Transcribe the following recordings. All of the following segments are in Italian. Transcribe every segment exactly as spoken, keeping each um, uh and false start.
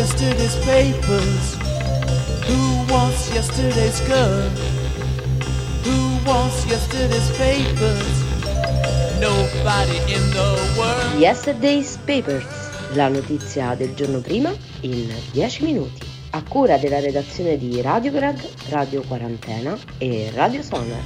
yesterday's papers? Who wants yesterday's girl? Who wants yesterday's papers? Nobody in the world. Yesterday's Papers, la notizia del giorno prima in dieci minuti. A cura della redazione di Radiograd, Radio Quarantena e Radio Sonar.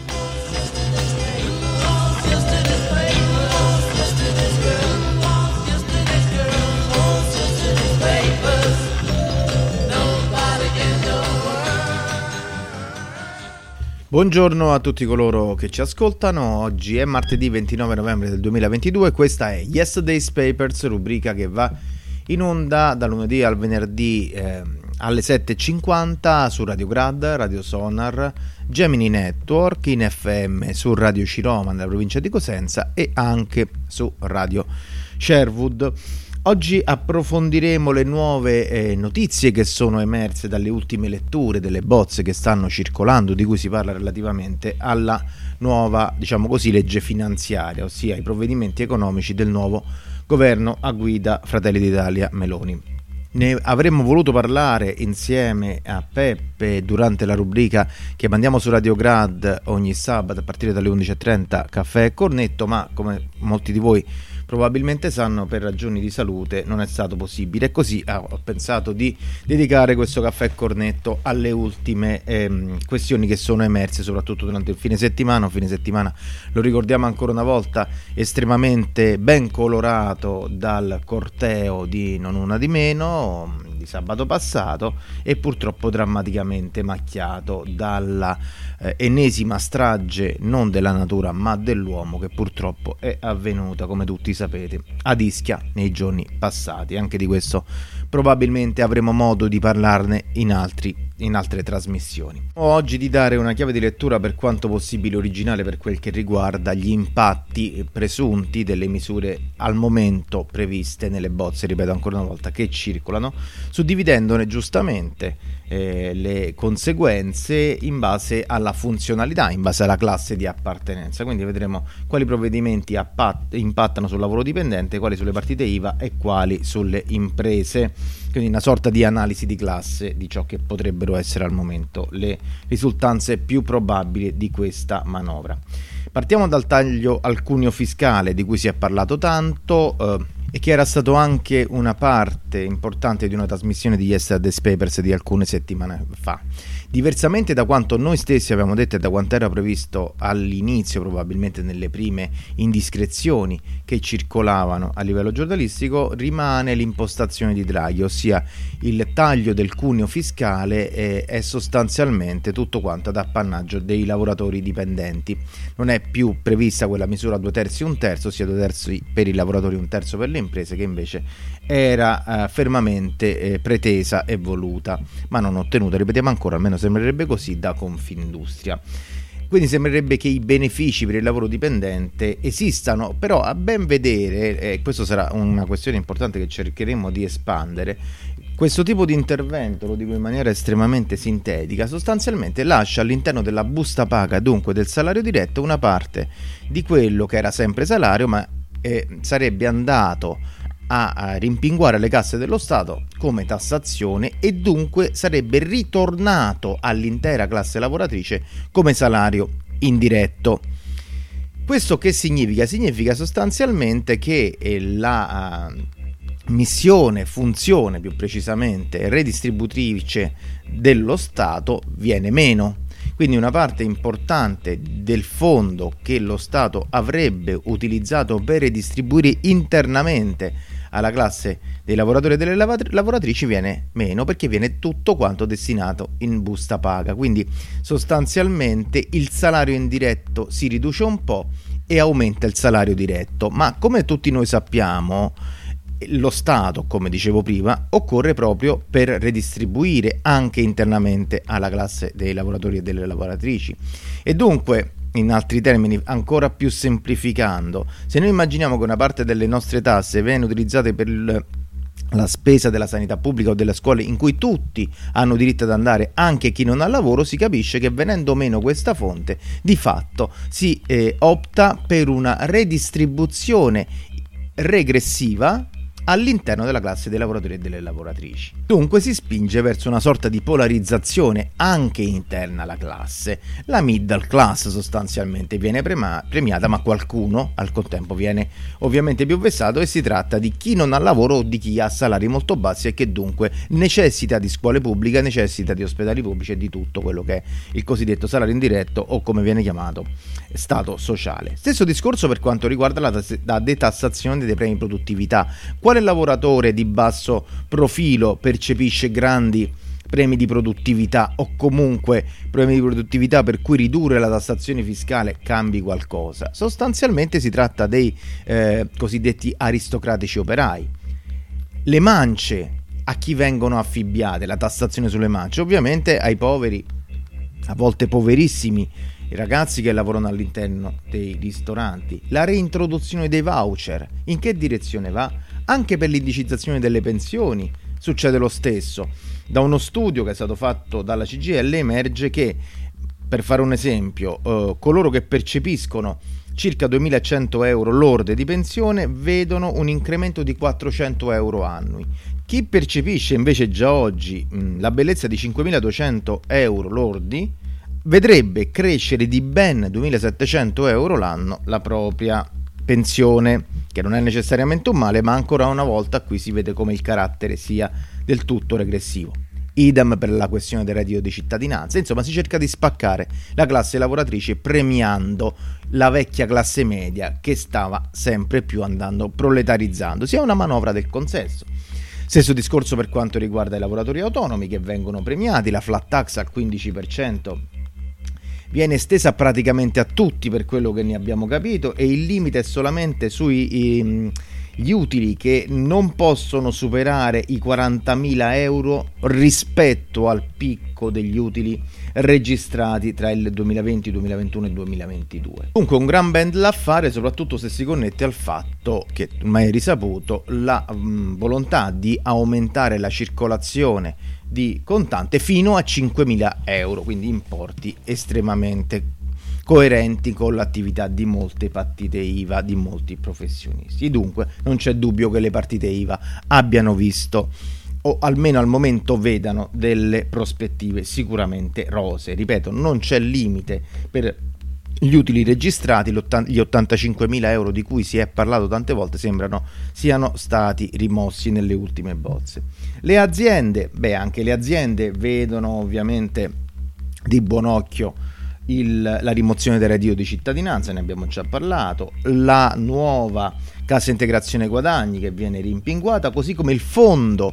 Buongiorno a tutti coloro che ci ascoltano. Oggi è martedì ventinove novembre del duemilaventidue. Questa è Yesterday's Papers, rubrica che va in onda da lunedì al venerdì eh, alle sette e cinquanta su Radio Grad, Radio Sonar, Gemini Network, in F M su Radio Ciroma nella provincia di Cosenza e anche su Radio Sherwood. Oggi approfondiremo le nuove eh, notizie che sono emerse dalle ultime letture delle bozze che stanno circolando, di cui si parla relativamente alla nuova, diciamo così, legge finanziaria, ossia i provvedimenti economici del nuovo governo a guida Fratelli d'Italia Meloni. Ne avremmo voluto parlare insieme a Peppe durante la rubrica che mandiamo su Radio Grad ogni sabato a partire dalle undici e trenta, Caffè e Cornetto, ma come molti di voi probabilmente sanno, per ragioni di salute non è stato possibile, e così ah, ho pensato di dedicare questo Caffè e Cornetto alle ultime ehm, questioni che sono emerse soprattutto durante il fine settimana. Un fine settimana, lo ricordiamo ancora una volta, estremamente ben colorato dal corteo di Non Una di Meno di sabato passato e purtroppo drammaticamente macchiato dalla eh, ennesima strage non della natura ma dell'uomo, che purtroppo è avvenuta, come tutti sapete, ad Ischia nei giorni passati. Anche di questo probabilmente avremo modo di parlarne in altri in altre trasmissioni. Oggi di dare una chiave di lettura per quanto possibile originale per quel che riguarda gli impatti presunti delle misure al momento previste nelle bozze, ripeto ancora una volta, che circolano, suddividendone giustamente eh, le conseguenze in base alla funzionalità, in base alla classe di appartenenza. Quindi vedremo quali provvedimenti appat- impattano sul lavoro dipendente, quali sulle partite I V A e quali sulle imprese. Quindi una sorta di analisi di classe di ciò che potrebbero essere al momento le risultanze più probabili di questa manovra. Partiamo dal taglio al cuneo fiscale, di cui si è parlato tanto eh, e che era stato anche una parte importante di una trasmissione di Yesterday's Papers di alcune settimane fa. Diversamente da quanto noi stessi avevamo detto e da quanto era previsto all'inizio, probabilmente nelle prime indiscrezioni che circolavano a livello giornalistico, rimane l'impostazione di Draghi, ossia il taglio del cuneo fiscale è, è sostanzialmente tutto quanto ad appannaggio dei lavoratori dipendenti. Non è più prevista quella misura due terzi un terzo, ossia due terzi per i lavoratori un terzo per le imprese, che invece era eh, fermamente eh, pretesa e voluta, ma non ottenuta, ripetiamo ancora, almeno sembrerebbe così, da Confindustria. Quindi sembrerebbe che i benefici per il lavoro dipendente esistano, però a ben vedere, e eh, questa sarà una questione importante che cercheremo di espandere, questo tipo di intervento, lo dico in maniera estremamente sintetica, sostanzialmente lascia all'interno della busta paga, dunque del salario diretto, una parte di quello che era sempre salario, ma eh, sarebbe andato a, a rimpinguare le casse dello Stato come tassazione e dunque sarebbe ritornato all'intera classe lavoratrice come salario indiretto. Questo che significa? Significa sostanzialmente che eh, la uh, missione, funzione più precisamente redistributrice dello Stato viene meno. Quindi una parte importante del fondo che lo Stato avrebbe utilizzato per redistribuire internamente alla classe dei lavoratori e delle lavoratrici viene meno, perché viene tutto quanto destinato in busta paga. Quindi sostanzialmente il salario indiretto si riduce un po' e aumenta il salario diretto, ma come tutti noi sappiamo lo Stato, come dicevo prima, occorre proprio per redistribuire anche internamente alla classe dei lavoratori e delle lavoratrici. E dunque, in altri termini, ancora più semplificando, se noi immaginiamo che una parte delle nostre tasse viene utilizzata per il, la spesa della sanità pubblica o delle scuole in cui tutti hanno diritto ad andare, anche chi non ha lavoro, si capisce che venendo meno questa fonte, di fatto si eh, opta per una redistribuzione regressiva all'interno della classe dei lavoratori e delle lavoratrici. Dunque si spinge verso una sorta di polarizzazione anche interna alla classe. La middle class sostanzialmente viene prema- premiata, ma qualcuno al contempo viene ovviamente più vessato, e si tratta di chi non ha lavoro o di chi ha salari molto bassi e che dunque necessita di scuole pubbliche, necessita di ospedali pubblici e di tutto quello che è il cosiddetto salario indiretto, o come viene chiamato stato sociale. Stesso discorso per quanto riguarda la, tas- la detassazione dei premi produttività. Quale lavoratore di basso profilo percepisce grandi premi di produttività o comunque premi di produttività per cui ridurre la tassazione fiscale cambi qualcosa? Sostanzialmente si tratta dei eh, cosiddetti aristocratici operai. Le mance, a chi vengono affibbiate la tassazione sulle mance? Ovviamente ai poveri, a volte poverissimi, i ragazzi che lavorano all'interno dei ristoranti. La reintroduzione dei voucher, in che direzione va? Anche per l'indicizzazione delle pensioni succede lo stesso. Da uno studio che è stato fatto dalla C G I L emerge che, per fare un esempio, eh, coloro che percepiscono circa duemilacento euro lorde di pensione vedono un incremento di quattrocento euro annui. Chi percepisce invece già oggi mh, la bellezza di cinquemiladuecento euro lordi vedrebbe crescere di ben duemilasettecento euro l'anno la propria pensione, che non è necessariamente un male, ma ancora una volta qui si vede come il carattere sia del tutto regressivo. Idem per la questione del reddito di cittadinanza. Insomma, si cerca di spaccare la classe lavoratrice premiando la vecchia classe media che stava sempre più andando proletarizzando. Sia una manovra del consenso. Stesso discorso per quanto riguarda i lavoratori autonomi, che vengono premiati. La flat tax al quindici per cento viene estesa praticamente a tutti, per quello che ne abbiamo capito, e il limite è solamente sui i, gli utili che non possono superare i quarantamila euro rispetto al picco degli utili registrati tra il duemilaventi, duemilaventuno e duemilaventidue. Dunque un gran bel da fare, soprattutto se si connette al fatto che ormai è risaputo la mh, volontà di aumentare la circolazione di contante fino a cinquemila euro, quindi importi estremamente coerenti con l'attività di molte partite I V A, di molti professionisti. Dunque non c'è dubbio che le partite I V A abbiano visto, o almeno al momento vedano, delle prospettive sicuramente rosee. Ripeto, non c'è limite per gli utili registrati, gli ottantacinquemila euro di cui si è parlato tante volte sembrano siano stati rimossi nelle ultime bozze. Le aziende, beh anche le aziende vedono ovviamente di buon occhio il, la rimozione del reddito di cittadinanza, ne abbiamo già parlato, la nuova cassa integrazione guadagni che viene rimpinguata, così come il fondo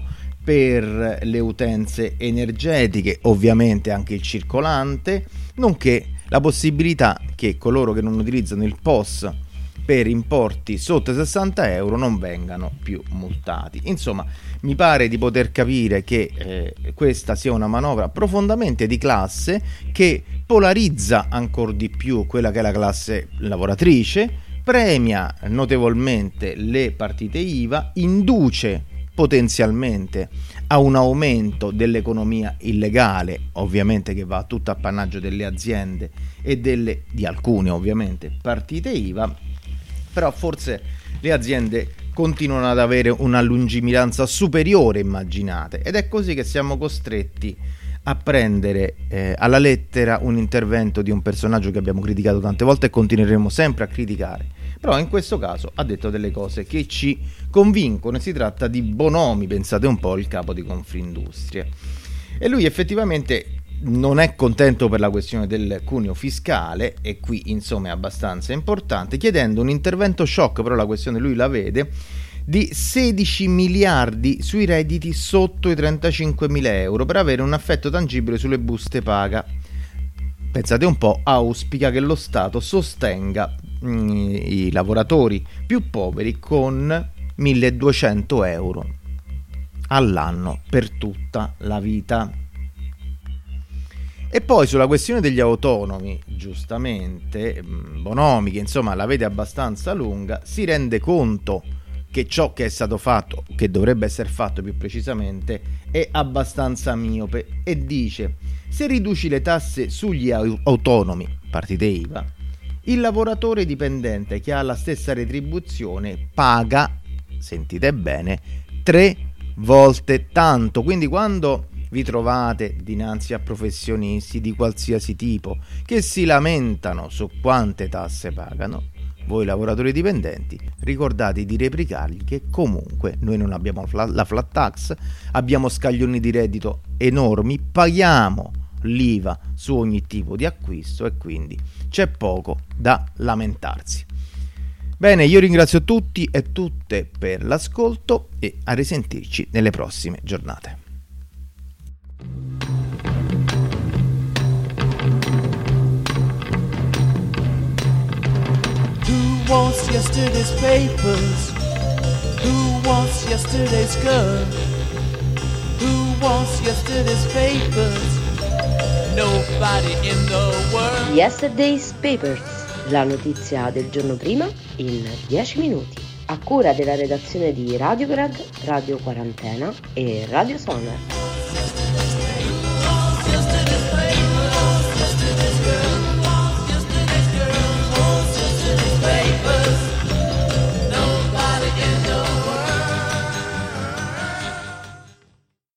per le utenze energetiche, ovviamente anche il circolante, nonché la possibilità che coloro che non utilizzano il P O S per importi sotto i sessanta euro non vengano più multati. Insomma, mi pare di poter capire che eh, questa sia una manovra profondamente di classe, che polarizza ancora di più quella che è la classe lavoratrice, premia notevolmente le partite I V A, induce potenzialmente a un aumento dell'economia illegale, ovviamente che va tutto appannaggio delle aziende e delle, di alcune ovviamente, partite I V A, però forse le aziende continuano ad avere una lungimiranza superiore immaginate, ed è così che siamo costretti a prendere eh, alla lettera un intervento di un personaggio che abbiamo criticato tante volte e continueremo sempre a criticare, però in questo caso ha detto delle cose che ci convincono, e si tratta di Bonomi, pensate un po', il capo di Confindustria, e lui effettivamente non è contento per la questione del cuneo fiscale, e qui insomma è abbastanza importante, chiedendo un intervento shock, però la questione lui la vede, di sedici miliardi sui redditi sotto i trentacinquemila euro per avere un effetto tangibile sulle buste paga. Pensate un po', auspica che lo Stato sostenga mh, i lavoratori più poveri con milleduecento euro all'anno per tutta la vita. E poi sulla questione degli autonomi, giustamente Bonomi, che insomma la vede abbastanza lunga, si rende conto che ciò che è stato fatto, che dovrebbe essere fatto più precisamente, è abbastanza miope, e dice: se riduci le tasse sugli autonomi, partite I V A, il lavoratore dipendente che ha la stessa retribuzione paga sentite bene, tre volte tanto. Quindi quando vi trovate dinanzi a professionisti di qualsiasi tipo che si lamentano su quante tasse pagano, voi lavoratori dipendenti ricordate di replicargli che comunque noi non abbiamo la flat tax, abbiamo scaglioni di reddito enormi, paghiamo l'I V A su ogni tipo di acquisto e quindi c'è poco da lamentarsi. Bene, io ringrazio tutti e tutte per l'ascolto e a risentirci nelle prossime giornate. Who wants yesterday's papers? Who wants yesterday's girl? Who wants yesterday's papers? Nobody in the world. Yesterday's Papers, la notizia del giorno prima in dieci minuti, a cura della redazione di Radio Grad, Radio Quarantena e Radio Sonar.